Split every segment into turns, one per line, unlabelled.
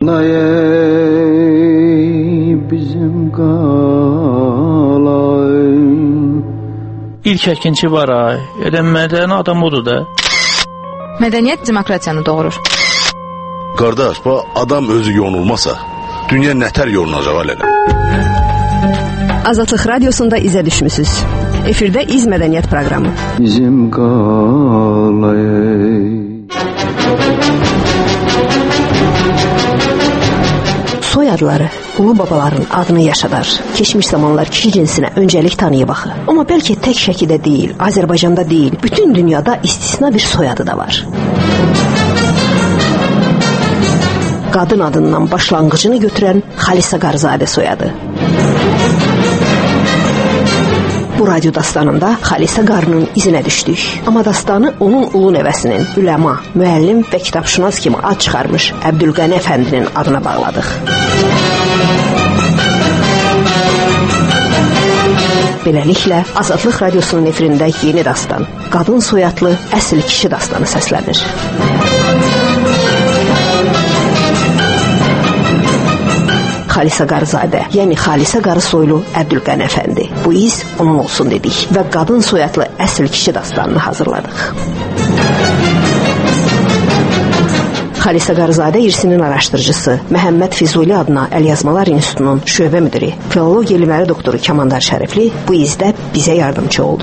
qalay bizim qalay.
İlk əkinçi var ay. Elə mədəni adam odur da.
Mədəniyyət demokratiyanı doğurur.
Qardaş, bu adam özü yonulmasa, dünya nətər yolunacaq alələ?
Azadlıq Radiosunda izə düşmüsünüz. Efirdə İz Mədəniyyət proqramı.
Bizim qalay.
Soy adları ulu babaların adını yaşadar. Keçmiş zamanlar kişi cinsinə öncəlik tanıyıb axı. Amma bəlkə tək şəkidə deyil, Azərbaycanda deyil, bütün dünyada istisna bir soyadı da var. Qadın adından başlanğıcını götürən Xalisa Qarzadə soyadı. Bu radyo dastanında Xalisa Qarının izinə düşdük. Amma dastanı onun ulu nəvəsinin, üləma, müəllim və kitabşünas kimi ad çıxarmış Əbdülqəni Əfəndinin adına bağladıq. Beləliklə, Azadlıq Radiosunun efirində yeni dastan, qadın soyadlı əsl kişi dastanı səslənir. Xalisa Qarzadə, yəni Xalisa Qarı soylu Əbdülqəni Əfəndi. Bu iz onun olsun dedik və qadın soyadlı əsl kişi dastanını hazırladıq. Xalisa Qarzadə irsinin araşdırıcısı, Məhəmməd Füzuli adına Əlyazmalar İnstitutunun şöbə müdiri, filologiya elmləri doktoru Kamandar Şərifli bu izdə bizə yardımcı oldu.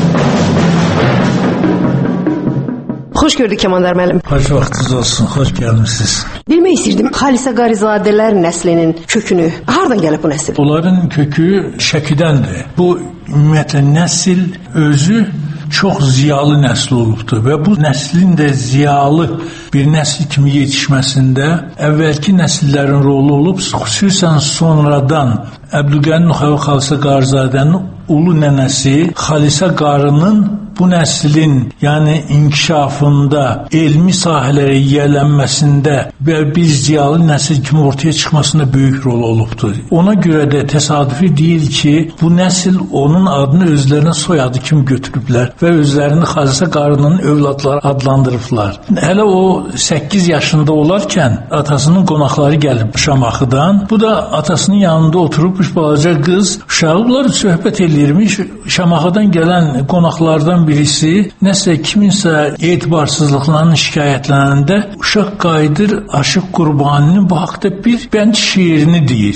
Xoş gördük Kamandar müəllim.
Xoş vaxtınız olsun, xoş gəlmisiniz.
Bilmək istəyirdim, Xalisa Qarizadələr nəslinin kökünü, hardan gəlib bu nəsil?
Onların kökü Şəkidəndir. Bu ümumiyyətlə nəsil özü çox ziyalı nəsl olubdur və bu nəslin də ziyalı bir nəsil kimi yetişməsində əvvəlki nəsillərin rolu olub, xüsusən sonradan Əbdülqəni Nuxavi Xalisa Qarizadənin ulu nənəsi Xalisa Qarının bu nəslin, yəni inkişafında, elmi sahələrə yiyələnməsində və bir ziyalı nəsil kimi ortaya çıxmasında böyük rol olubdur. Ona görə də təsadüfi deyil ki, bu nəsil onun adını özlərinə soyadı kimi götürüblər və özlərini Xalisa Qarının övladları adlandırıblar. Hələ o 8 yaşında olarkən atasının qonaqları gəlib Şamaxıdan. Bu da atasının yanında oturubmuş balaca qız. Uşaqlar söhbət eləyirmiş. Şamaxıdan gələn qonaqlardan birisi nəsə kiminsə etibarsızlıqlarının şikayətlənəndə uşaq qayıdır Aşıq Qurbaninin bu haqda bir bənd şeirini deyir.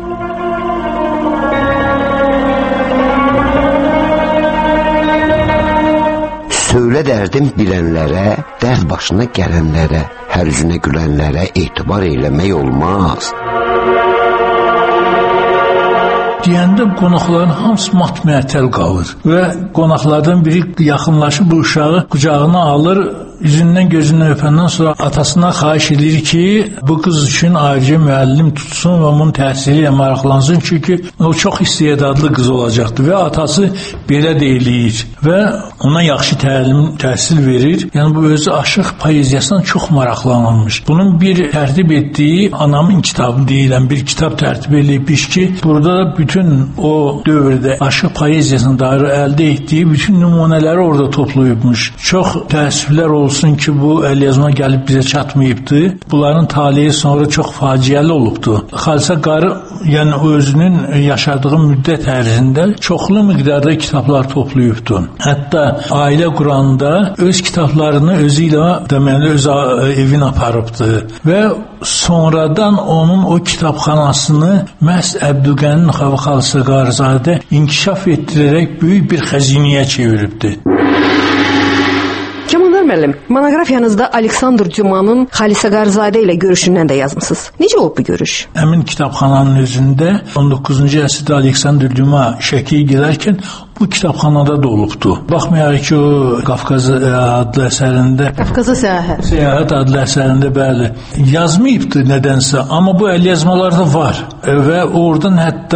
Söylə dərdim bilənlərə, dərd başına gələnlərə, hər üzünə gülənlərə etibar eləmək olmaz.
Deyəndə qonaqların hamısı mat-məətəl qalır və qonaqlardan biri yaxınlaşıb bu uşağı qucağına alır, üzündən gözündən öpəndən sonra atasına xahiş edir ki, bu qız üçün ayrıca müəllim tutsun və onun təhsili ilə maraqlansın, çünki o çox istedadlı qız olacaqdır və atası belə deyiləyir və ona yaxşı təhsil verir. Yəni bu özü aşıq poeziyasından çox maraqlanılmış. Bunun bir tərtib etdiyi Anamın kitabı deyilən bir kitab tərtib edilmiş ki, burada bütün o dövrdə aşıq poeziyasına dair əldə etdiyi bütün nümunələri orada toplayıbmış. Çox təəssüflər olsun ki, bu əlyazma gəlib bizə çatmayıbdı. Bunların taleyi sonra çox faciəli olubdu. Xalisa Qarı, yəni özünün yaşadığı müddət ərzində çoxlu miqdarda kitablar toplayıbdı. Hətta ailə quranda öz kitablarını özü ilə deməli öz evinə aparıbdı və sonradan onun o kitabxanasını məhz Əbdülqəni Nuxavi Xalisa Qarizadə inkişaf etdirərək böyük bir xəzinəyə çeviribdi.
Kamandar müəllim, monoqrafiyanızda Aleksandr Dumanın Xalisa Qarizadə ilə görüşündən də yazmısınız. Necə olub bu görüş?
Həmin kitabxananın özündə 19-cu əsrdə Aleksandr Duma Şəkiyə gedərkən bu kitabxanada da olubdu. Baxmayaraq ki, o Qafqaz adlı əsərində
Qafqaza
Səyahət adlı əsərində bəli yazmayıbdı nədənsə, amma bu əlyazmalarda var və oradan hətta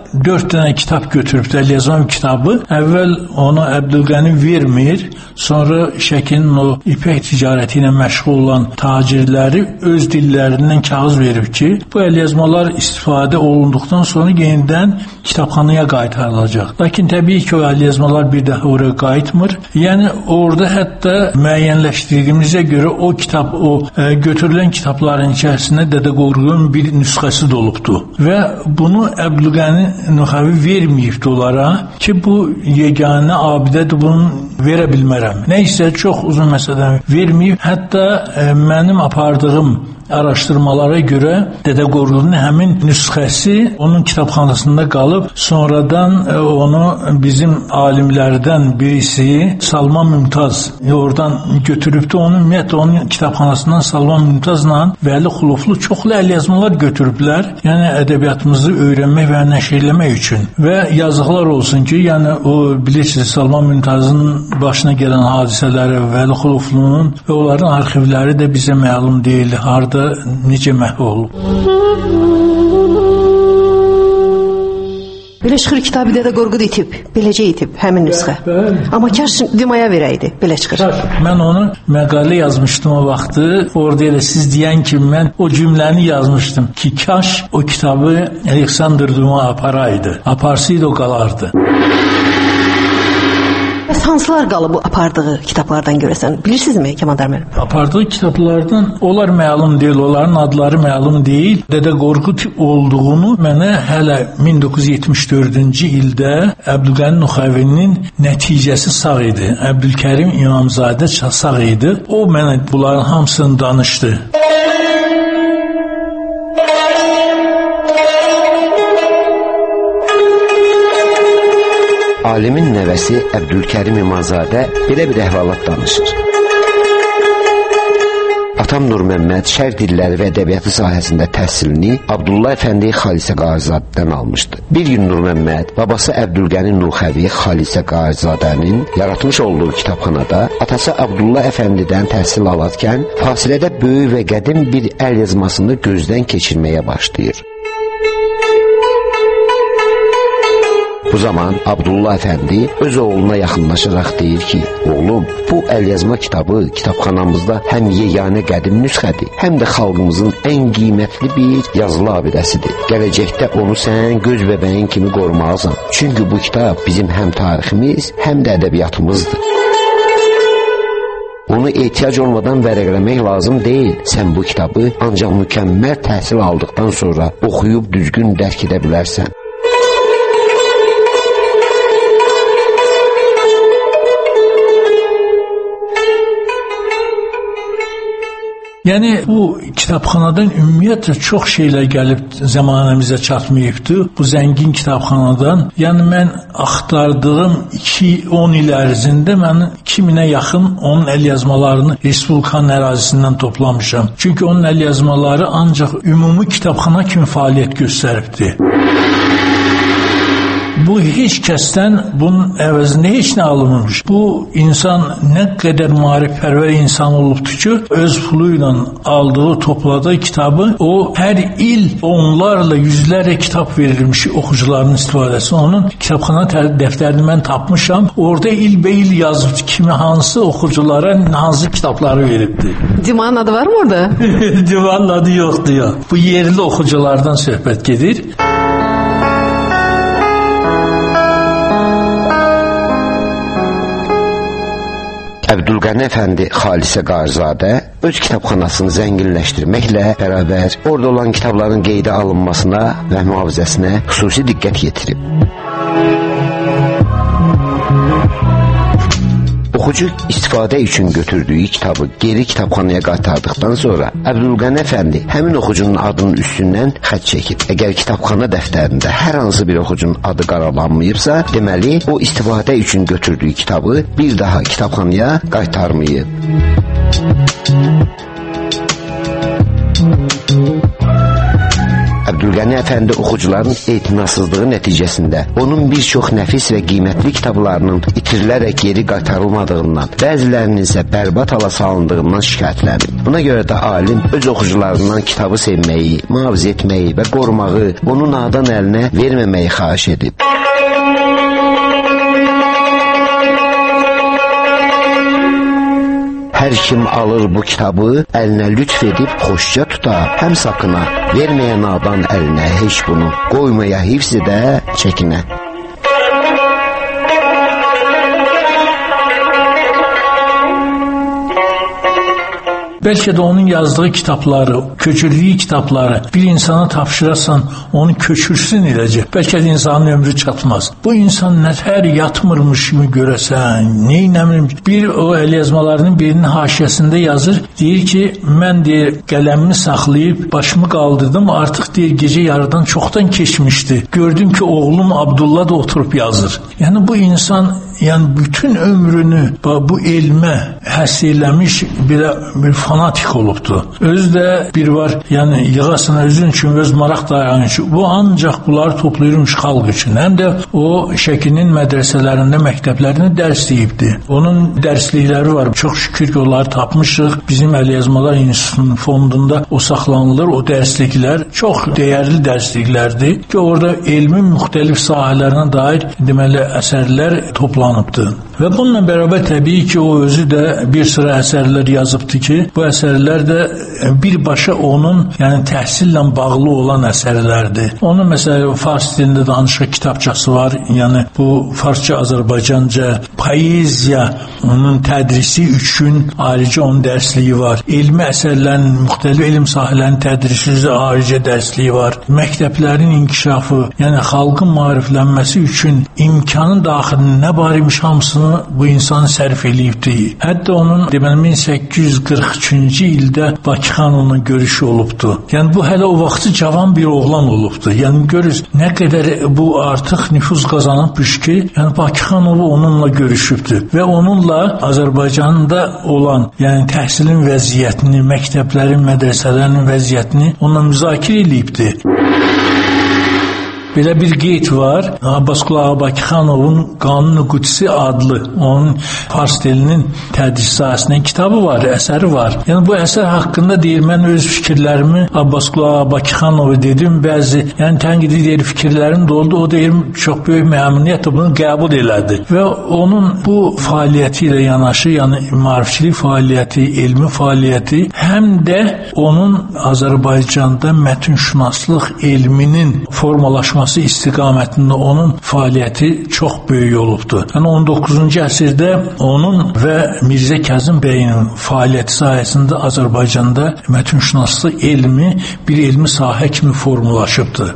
4 dənə kitab götürübdü, əlyazma kitabı. Əvvəl onu Əbdülqəni vermir, sonra Şəkinin o ipək ticarəti ilə məşğul olan tacirləri öz dillərindən kağız verib ki, bu əlyazmalar istifadə olunduqdan sonra yenidən kitabxanaya qaytarılacaq. Lakin təbii ki, o əlyazmalar bir daha oraya qayıtmır. Yəni orada hətta müəyyənləşdirdiyimizə görə o kitab, o götürülən kitabların içərisində Dədə Qorqudun bir nüsxəsi də olubdu. Və bunu Əbdülqəni Nuxavi verməyibdi onlara ki, bu yeganə abidədir, bunu verə bilmərəm. Nəysə, çox uzun məsələdən verməyib. Hətta mənim apardığım araşdırmalara görə Dədə Qorqudun həmin nüsxəsi onun kitabxanasında qalıb, sonradan onu bizim alimlərdən birisi Salman Mümtaz oradan götürübdü. Ümumiyyətlə onun kitabxanasından Salman Mümtazla Vəli Xuluflu çoxlu əlyazmalar götürüblər. Yəni ədəbiyyatımızı öyrənmək və nəşr etmək üçün. Və yazıqlar olsun ki, yəni o bilirsiniz Salman Mümtazın başına gələn hadisələri, Vəli Xuluflunun və onların arxivləri də bizə məlum deyil. Harda necə məhv olub.
Belə çıxır kitabı Dədə Qorqud itib, beləcə itib həmin nüsxə. Amma kaş Dimaya verəydi, belə çıxır.
Mən onu məqalə yazmışdım o vaxtı. Orada elə siz deyən kimi mən o cümləni yazmışdım ki, kaş o kitabı Aleksandr Duma aparaydı. Aparsaydı o qalardı.
Bəs hansılar qalıb bu apardığı kitablardan görəsən? Bilirsinizmi Kəmandar müəllim?
Apardığı kitablardan onlar məlum deyil, onların adları məlum deyil. Dədə Qorqud olduğunu mənə hələ 1974-cü ildə Əbdülqəni Nuxavinin nəticəsi sağ idi. Əbdülkərim İmamzadə sağ idi. O mənə bunların hamısını danışdı.
Alimin nəvəsi Əbdülkərim İmamzadə belə bir əhvalat danışır. Atam Nur Məmməd şərq dilləri və ədəbiyyatı sahəsində təhsilini Abdullah Əfəndi Xalisə Qarizadədən almışdı. Bir gün Nur Məmməd babası Əbdülqəni Nuxavi Xalisə Qarizadənin yaratmış olduğu kitabxanada atası Abdullah Əfəndidən təhsil alarkən fasilədə böyük və qədim bir əl yazmasını gözdən keçirməyə başlayır. Bu zaman Abdullah Əfəndi öz oğluna yaxınlaşaraq deyir ki, oğlum, bu əlyazma kitabı kitabxanamızda həm yeganə qədim nüsxədir, həm də xalqımızın ən qiymətli bir yazılı abidəsidir. Gələcəkdə onu sən göz bəbəyin kimi qorumalısan. Çünki bu kitab bizim həm tariximiz, həm də ədəbiyyatımızdır. Onu ehtiyac olmadan vərəqləmək lazım deyil. Sən bu kitabı ancaq mükəmməl təhsil aldıqdan sonra oxuyub düzgün dərk edə bilərsən.
Yəni bu kitabxanadan ümumiyyətlə çox şeylər gəlib zəmanəmizə çatmayıbdı. Bu zəngin kitabxanadan, yəni mən axtardığım 2-10 il ərzində mən 2000-ə yaxın onun əlyazmalarını Respublikanın ərazisindən toplamışam. Çünki onun əlyazmaları ancaq ümumi kitabxana kimi fəaliyyət göstəribdi. Bu heç kəsdən bunun əvəzində heç nə alınmamış. Bu insan nə qədər maarifpərvər insan olubdur ki, öz pulu ilə aldığı, topladığı kitabı o hər il onlarla, yüzlərlə kitab verilmiş oxucuların istifadəsi. Onun kitabxana dəftərini mən tapmışam. Orada ilbəil yazıb kimi hansı oxuculara hansı kitabları veribdi.
Dimanın adı var mı orada?
Dimanın adı yoxdur ya. Bu yerli oxuculardan söhbət gedir.
Əbdülqəni Əfəndi Xalisə Qarizadə öz kitabxanasını zənginləşdirməklə bərabər orada olan kitabların qeydə alınmasına və mühafizəsinə xüsusi diqqət yetirib. Oxucu istifadə üçün götürdüyü kitabı geri kitabxanaya qaytardıqdan sonra Əbdülqəni Əfəndi həmin oxucunun adının üstündən xətt çəkib. Əgər kitabxana dəftərində hər hansı bir oxucunun adı qaralanmayıbsa, deməli o istifadə üçün götürdüyü kitabı bir daha kitabxanaya qaytarmayıb. Abdülqəni Əfəndi oxucuların etinasızlığı nəticəsində onun bir çox nəfis və qiymətli kitablarının itirilərək geri qaytarılmadığından, bəzilərinin isə bərbad hala salındığından şikayətlənib. Buna görə də alim öz oxucularından kitabı sevməyi, mühafizə etməyi və qorumağı, onu nadan əlinə verməməyi xahiş edib. Hər kim alır bu kitabı, əlinə lütf edib xoşca tuta, həm sakına, verməyə nadan əlinə heç bunu, qoymaya hifz edə, çəkinə.
Bəlkə də onun yazdığı kitabları, köçürdüyü kitabları bir insana tapşırasan, onu köçürsün eləcək. Bəlkə də insanın ömrü çatmaz. Bu insan nətər yatmırmış kimi görəsən, neynəmirmiş. Bir o əlyazmalarının birinin haşiyəsində yazır, deyir ki, mən deyir, qələmimi saxlayıb, başımı qaldırdım, artıq deyir, gecə yarıdan çoxdan keçmişdi. Gördüm ki, oğlum Abdullah da oturub yazır. Yəni bu insan bütün ömrünü bu elmə həsr eləmiş bir fanatik olubdu. Özü də bir var, yığasına özün üçün öz maraq dayanışı. Bu ancaq bunları toplayırmış xalq üçün. Həm də o Şəkinin mədrəsələrində, məktəblərində dərs deyibdi. Onun dərslikləri var. Çox şükür ki, onları tapmışıq. Bizim Əlyazmalar İnstitutunun fondunda o saxlanılır. O dərsliklər çox dəyərli dərsliklərdir ki, orada elmin müxtəlif sahələrinə dair deməli əsərlər toplanıbdı. Və bununla bərabər təbii ki, o özü də bir sıra əsərlər yazıbdı ki, bu əsərlər də birbaşa onun təhsillə bağlı olan əsərlərdir. Onun məsələn fars dilində danışıq kitabçası var. Bu farsça, Azərbaycanca poeziya onun tədrisi üçün ayrıca onun dərsliyi var. Elmi əsərlərin, müxtəlif elm sahələrinin tədrisi üzrə ayrıca dərsliyi var. Məktəblərin inkişafı, xalqın maariflənməsi üçün imkanın daxilində nə var imiş hamısını bu insan sərf eləyibdi. Hətta onun 1843-cü ildə Bakı xanımla görüşü olubdu. Bu hələ o vaxtı cavan bir oğlan olubdu. Görürüz nə qədər bu artıq nüfuz qazanıbmış ki, Bakı xanımı onunla görüşübdü və onunla Azərbaycanda olan təhsilin vəziyyətini, məktəblərin, mədrəsələrin vəziyyətini onunla müzakirə eləyibdi. Belə bir qeyd var. Abbasqulu Ağabakıxanovun Qanun-u Qudsi adlı onun fars dilinin tədris sahəsindən kitabı var, əsəri var. Bu əsər haqqında deyir, mən öz fikirlərimi Abbasqulu Ağabakıxanova dedim, bəzi tənqidi deyir, fikirlərim də oldu. O deyir, çox böyük məmnuniyyətlə bunu qəbul elədi. Və onun bu fəaliyyəti ilə yanaşı, maarifçilik fəaliyyəti, elmi fəaliyyəti, həm də onun Azərbaycanda mətnşünaslıq elminin formalaşması istiqamətində onun fəaliyyəti çox böyük olubdur. 19-cu əsrdə onun və Mirzə Kazım bəyin fəaliyyəti sayəsində Azərbaycanda mətnşünaslıq elmi bir elmi sahə kimi formalaşıbdır.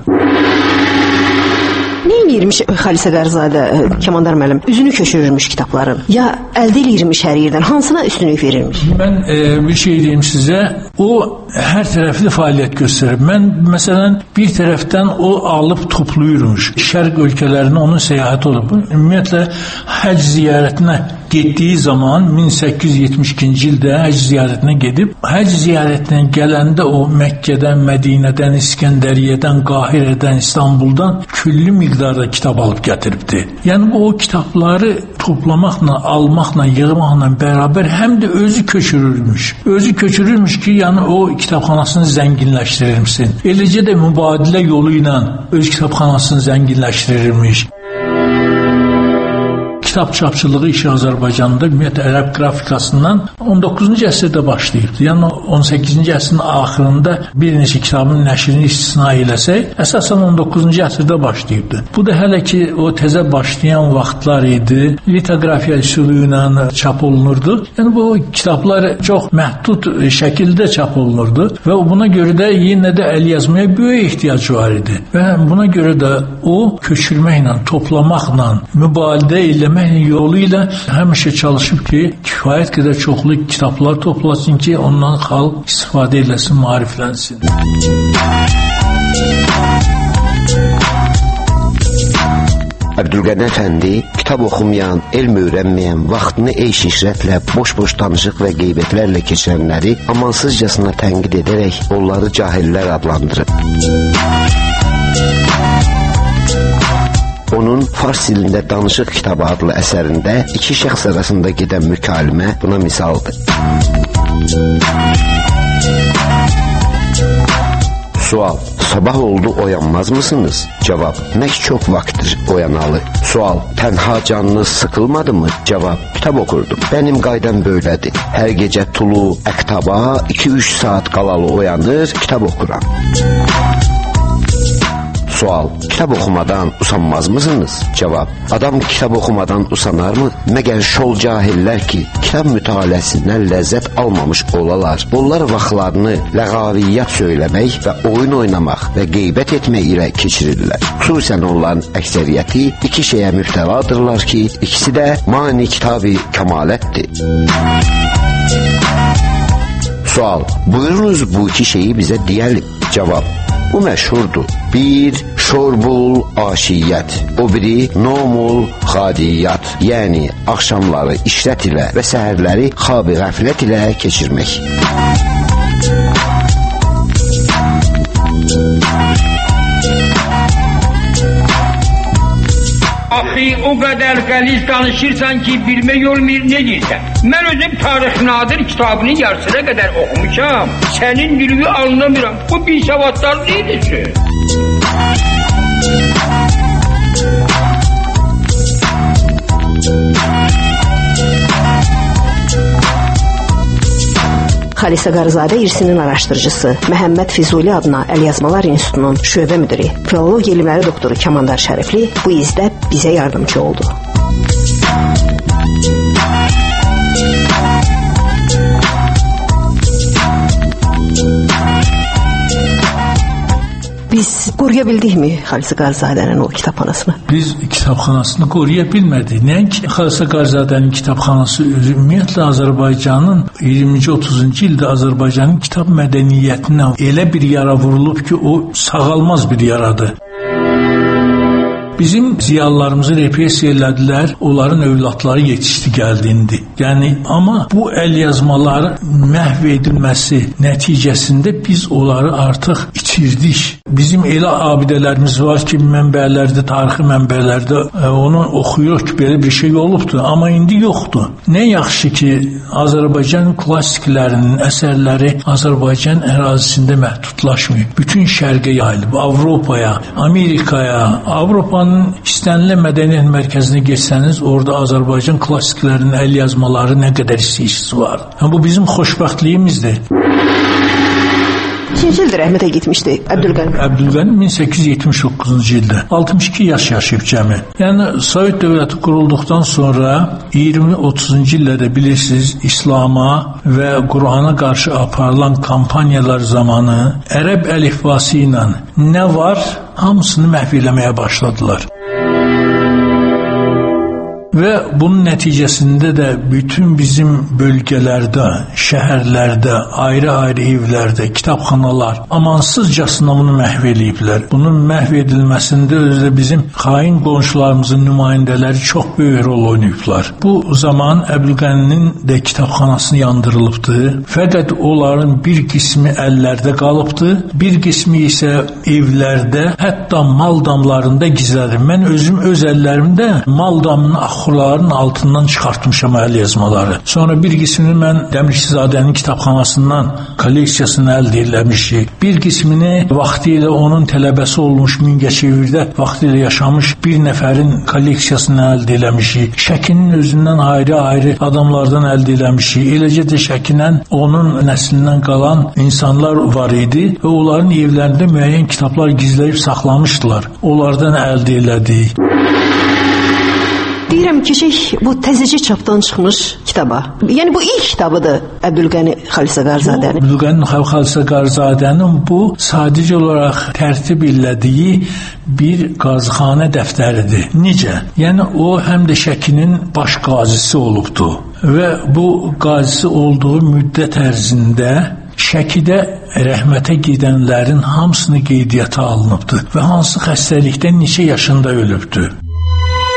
Nə eləyirmiş Xalisə Qərzadə, Kəmandar müəllim? Üzünü köçürürmüş kitabların. Ya əldə eləyirmiş hər yerdən? Hansına üstünlük verirmiş?
Mən bir şey deyim sizə. O hər tərəfli fəaliyyət göstərir. Mən məsələn bir tərəfdən o alıb toplayırmış. Şərq ölkələrinə onun səyahəti olub. Ümumiyyətlə həcc ziyarətinə getdiyi zaman 1872-ci ildə həcc ziyarətinə gedib, həcc ziyarətinə gələndə o Məkkədən, Mədinədən, İskəndəriyyədən, Qahirədən, İstanbuldan külli miqdarda kitab alıb gətiribdi. O kitabları toplamaqla, almaqla, yığmaqla bərabər həm də özü köçürürmüş. Özü köçürürmüş ki, o kitabxanasını zənginləşdirirmişsin. Eləcə də mübadilə yolu ilə öz kitabxanasını zənginləşdirirmiş. Kitab çapçılığı işi Azərbaycanda ümumiyyətlə ərəb qrafikasından 19-cu əsrdə başlayıbdı. 18-ci əsrin axırında bir neçə kitabın nəşrini istisna eləsək, əsasən 19-cu əsrdə başlayıbdı. Bu da hələ ki o təzə başlayan vaxtlar idi. Litografiya üsulu ilə çap olunurdu. Bu kitablar çox məhdud şəkildə çap olunurdu və buna görə də yenə də əlyazmaya böyük ehtiyac var idi. Və buna görə də o köçürməklə, toplamaqla, mübalidə eləmək yolu ilə həmişə çalışıb ki, kifayət qədər çoxlu kitablar toplasın ki, ondan xalq istifadə eləsin, maariflənsin.
Əbdülqəni Əfəndi kitab oxumayan, elm öyrənməyən, vaxtını eyş-işrətlə, boş-boş danışıq və qeybətlərlə keçirənləri amansızcasına tənqid edərək onları cahillər adlandırıb. Onun fars dilində Danışıq kitabı adlı əsərində iki şəxs arasında gedən mükalimə buna misaldır. Sual: sabah oldu, oyanmaz mısınız? Cevap: ne çok vakttir oyanalı. Sual: tenha canınız sıkılmadı mı? Cevap: kitap okurdum. Benim qaydam böylədir. Hər gecə tulu əktaba 2-3 saat qalalı oyanır, kitap okuram. Sual: kitap okumadan usanmaz mısınız? Cevap: adam kitap okumadan usanar mı? Məgər şol cahiller ki kitap mütaləsindən ləzzət almamış olalar. Onlar vaxtlarını ləğaviyyat söyləmək və oyun oynamaq və qeybət etmək ilə keçirirlər. Xüsusən onların əksəriyyəti iki şeyə müftəladırlar ki, ikisi də mani kitab-ı kəmalətdir. Sual: buyurunuz bu iki şeyi bizə deyəlim. Cevap: bu məşhurdur. Bir, şorbul aşiyyət. O biri, nomul xadiyyət. Yəni, axşamları işrət ilə və səhərləri xab-ı qəflət ilə keçirmək.
Axı, o qədər qəliz danışırsan ki, bilmək olmayır ne deyirsən. Mən özüm Tarix Nadir kitabını yarısına qədər oxumuşam. Sənin dilini anlamıram. Bu bir savadlar deyilsin.
Xalisə Qarzadə irsinin araşdırıcısı, Məhəmməd Füzuli adına Əlyazmalar İnstitutunun şöbə müdiri, filologiya elmləri doktoru Kamandar Şərifli bu izdə bizə yardımcı oldu. Biz qoruya bildikmi Xalisə Qarzadənin o kitabxanasını?
Biz kitabxanasını qoruya bilmədik. Nəinki Xalisə Qarzadənin kitabxanası ümumiyyətlə Azərbaycanın 20-30-cu ildə Azərbaycanın kitab mədəniyyətinə elə bir yara vurulub ki, o sağalmaz bir yaradır. Bizim ziyalılarımızı repressiya elədilər, onların övladları yetişdi gəldiyindi. Yəni, amma bu əlyazmaların məhv edilməsi nəticəsində biz onları artıq itirdik. Bizim elə abidələrimiz var ki, mənbələrdə, tarixi mənbələrdə onu oxuyuruq ki, belə bir şey olubdur, amma indi yoxdur. Nə yaxşı ki, Azərbaycan klassiklərinin əsərləri Azərbaycan ərazisində məhdudlaşmıyor. Bütün şərqə yayılıb, Avropaya, Amerikaya, Avropanın istənilən mədəniyyət mərkəzinə geçsəniz, orada Azərbaycan klassiklərinin əlyazmaları nə qədər istəyicisi var. Bu bizim xoşbəxtliyimizdir.
Kaçıncı ildə rəhmətə getmişdi Əbdülqəni?
Əbdülqəni 1879-cu ildə. 62 yaş yaşayıb cəmi. Yəni, Sovet dövləti qurulduqdan sonra 20-30-cu illərdə bilirsiniz, İslama və Qur'ana qarşı aparılan kampaniyalar zamanı ərəb əlifbası ilə nə var, hamısını məhv eləməyə başladılar. Və bunun nəticəsində də bütün bizim bölgələrdə, şəhərlərdə, ayrı-ayrı evlərdə, kitabxanalar amansızcasına bunu məhv eləyiblər. Bunun məhv edilməsində özü də bizim xain qonşularımızın nümayəndələri çox böyük rol oynayıblar. Bu zaman Əbdülqəninin də kitabxanasını yandırılıbdı. Fəqət onların bir qismi əllərdə qalıbdı, bir qismi isə evlərdə, hətta mal damlarında gizlədir. Mən özüm öz əllərimdə mal damının axurların altından çıxartmışam əlyazmaları. Sonra bir qismini mən Dəmirçizadənin kitabxanasından kolleksiyasını əldə eləmişik. Bir qismini vaxtilə onun tələbəsi olmuş Mingəçevirdə vaxtilə yaşamış bir nəfərin kolleksiyasını əldə eləmişik. Şəkinin özündən ayrı-ayrı adamlardan əldə eləmişik. Eləcə də Şəkindən onun nəslindən qalan insanlar var idi və onların evlərində müəyyən kitablar gizləyib saxlamışdılar. Onlardan əldə elədik.
Deyirəm keçək bu təzəcə çapdan çıxmış kitaba. Yəni bu ilk kitabıdır Əbdülqəni Xalisə Qarzadənin.
Əbdülqəni Xalisə Qarzadənin bu sadəcə olaraq tərtib elədiyi bir qazıxanə dəftəridir. Necə? Yəni o həm də Şəkinin baş qazisi olubdu və bu qazisi olduğu müddət ərzində Şəkidə rəhmətə gedənlərin hamısını qeydiyyata alınıbdı və hansı xəstəlikdən neçə yaşında ölübdü.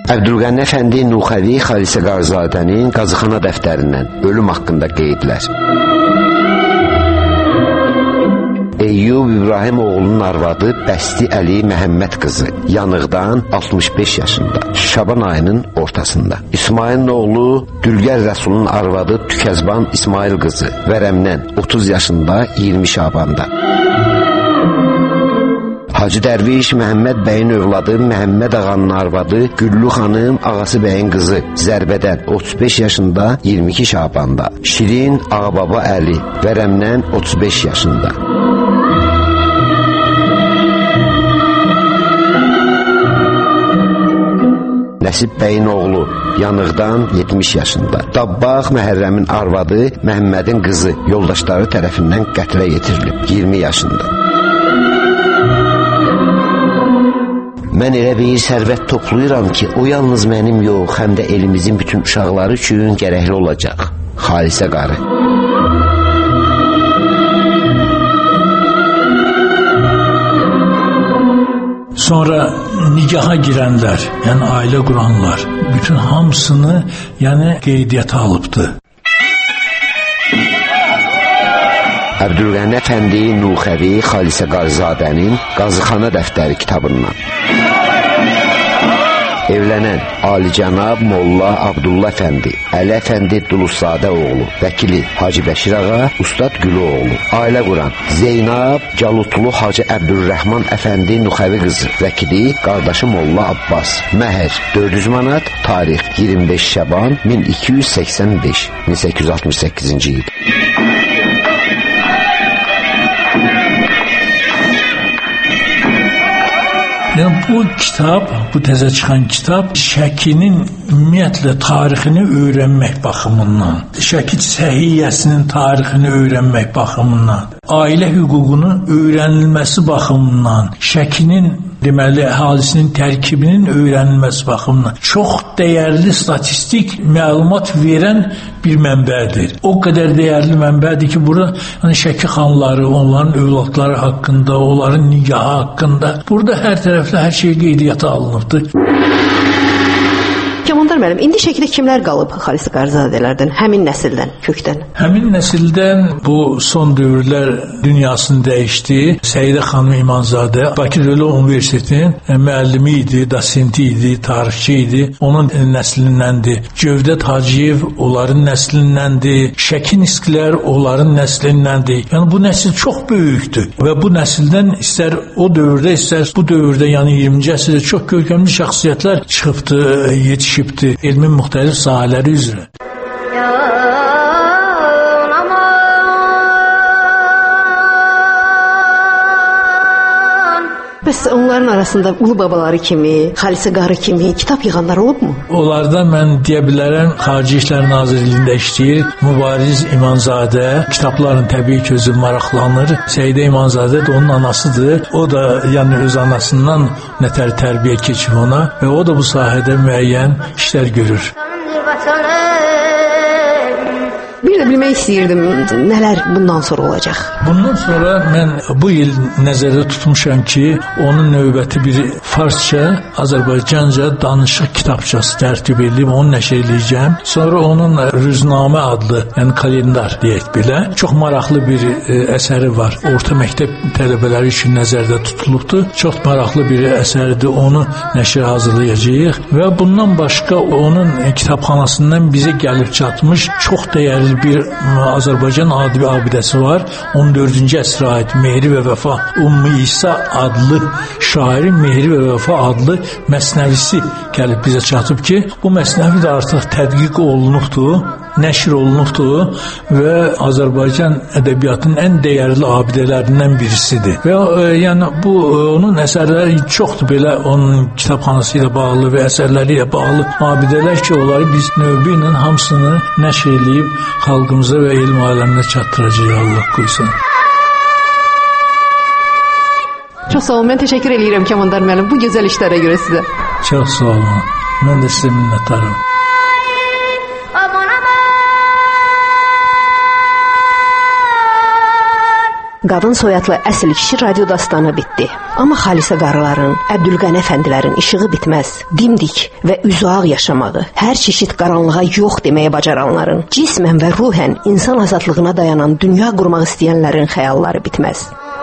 Əbdülqəni Əfəndi Nuxəvi Xalisə Qarzadənin Qazıxana dəftərindən ölüm haqqında qeydlər. Eyyub İbrahim oğlunun arvadı Bəsti Əli Məhəmməd qızı yanıqdan 65 yaşında, Şaban ayının ortasında. İsmailin oğlu Dülgər Rəsulun arvadı Tükəzban İsmail qızı vərəmdən 30 yaşında 20 Şabanda. Hacı Dərviş Məhəmməd bəyin övladı Məhəmməd ağanın arvadı Güllü xanım ağası bəyin qızı Zərbədən 35 yaşında 22 Şabanda. Şirin Ağababa Əli vərəmdən 35 yaşında. Nəsib bəyin oğlu yanıqdan 70 yaşında. Dabbaq Məhərrəmin arvadı Məhəmmədin qızı yoldaşları tərəfindən qətlə yetirilib 20 yaşında. Mən elə bir sərvət toplayıram ki, o yalnız mənim yox, həm də elimizin bütün uşaqları üçün gərəkli olacaq. Xalisə qarı.
Sonra nigaha girənlər, yəni ailə quranlar, bütün hamısını qeydiyyata alıbdı.
Əbdülqəni Əfəndi Nuxəvi Xalisə Qarzadənin Qazıxana dəftəri kitabından. Evlənən Alicənab Molla Abdullah Əfəndi, Əli Əfəndi Duluzzadə oğlu, vəkili Hacı Bəşir ağa, Ustad Gülü oğlu. Ailə quran Zeynab Calutlu Hacı Əbdülrəhman Əfəndi Nuxəvi qızı, vəkili qardaşı Molla Abbas. Məhər 400 manat, tarix 25 Şaban 1285, 1868-ci il.
Yəni bu kitab, bu təzə çıxan kitab Şəkinin ümumiyyətlə tarixini öyrənmək baxımından, Şəki səhiyyəsinin tarixini öyrənmək baxımından, ailə hüququnu öyrənilməsi baxımından, Şəkinin deməli əhalisinin tərkibinin öyrənilməsi baxımından çox dəyərli statistik məlumat verən bir mənbədir. O qədər dəyərli mənbədir ki, burada Şəki xanları, onların övladları haqqında, onların nigahı haqqında, burada hər tərəfli hər şey qeydiyyata alınıbdır.
Kəmandar müəllim, indi Şəkidə kimlər qalıb Xalisə Qarzadələrdən, həmin nəsildən, kökdən?
Həmin nəsildən bu son dövrlər dünyasını dəyişdi. Səidə xanım İmanzadə Bakı Dövlət Universitetinin müəllimi idi, dosenti idi, tarixçi idi. Onun nəslindəndir. Cövdət Hacıyev onların nəslindəndir. Şəki Niskilər onların nəslindəndir. Yəni bu nəsil çox böyükdür və bu nəsildən istər o dövrdə, istər bu dövrdə, yəni 20-ci əsrdə çox görkəmli şəxsiyyətlər çıxıbdı, yetişibdi elmin müxtəlif sahələri üzrə.
Bəs onların arasında ulu babaları kimi, Xalisə qarı kimi kitab yığanlar olubmu?
Onlardan mən deyə bilərəm, Xarici İşlər Nazirliyində işləyir Mübariz İmanzadə, kitabların təbii ki özü maraqlanır. Səidə İmanzadə də onun anasıdır. O da yəni öz anasından nətər tərbiyə keçib ona və o da bu sahədə müəyyən işlər görür.
Bir də bilmək istəyirdim, nələr bundan sonra olacaq?
Bundan sonra mən bu il nəzərdə tutmuşam ki, onun növbəti bir farsça, Azərbaycanca danışıq kitabçası tərtib edilib, onu nəşr edəcəm. Sonra onun Rüznamə adlı, yəni kalendar deyək belə, çox maraqlı bir əsəri var. Orta məktəb tələbələri üçün nəzərdə tutulubdur. Çox maraqlı bir əsərdir, onu nəşrə hazırlayacağıq və bundan başqa onun kitabxanasından bizə gəlib çatmış çox dəyərli bir Azərbaycan adi abidəsi var. 14-cü əsrə aid Mehri və Vəfa Ümmü İsa adlı şairin Mehri və Vəfa adlı məsnəvisi gəlib bizə çatıb ki, bu məsnəvi də artıq tədqiq olunubdur, nəşr olunubdur və Azərbaycan ədəbiyyatının ən dəyərli abidələrindən birisidir. Və yəni bu onun əsərləri çoxdur belə, onun kitabxanası ilə bağlı və əsərləri ilə bağlı abidələr ki, onları biz növbə ilə hamısını nəşr edib xalqımıza və elm aləminə çatdıracağıq, Allah qoysun.
Çox sağ olun, mən təşəkkür edirəm Kəmandar müəllim bu gözəl işlərə görə sizə.
Çox sağ olun, mən də sizə minnətdaram.
Qadın soyadlı əsl kişi radio dastanı bitdi. Amma Xalisə qarıların, Əbdülqəni əfəndilərin işığı bitməz. Dimdik və üzağ yaşamağı, hər çeşid qaranlığa yox deməyə bacaranların, cismən və ruhən insan azadlığına dayanan dünya qurmaq istəyənlərin xəyalları bitməz.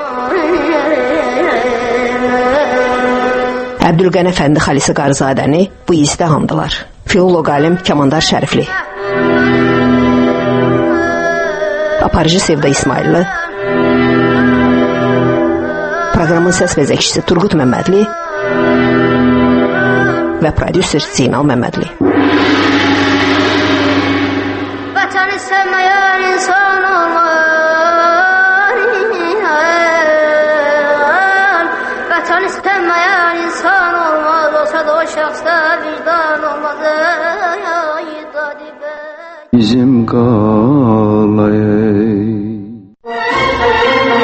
Əbdülqəni əfəndi Xalisə Qarzadəni bu izdə andılar. Filoloq alim Kəmandar Şərifli, aparıcı Sevda İsmailli, proqramın səs vəzəkçisi Turqut Məmmədli və prodüser Zeynal Məmmədli.
Vətəni sevməyən insan olmaz, vətəni sevməyən insan olmaz, olsa da o şəxsdə vicdan olmaz.
Bizim qalayı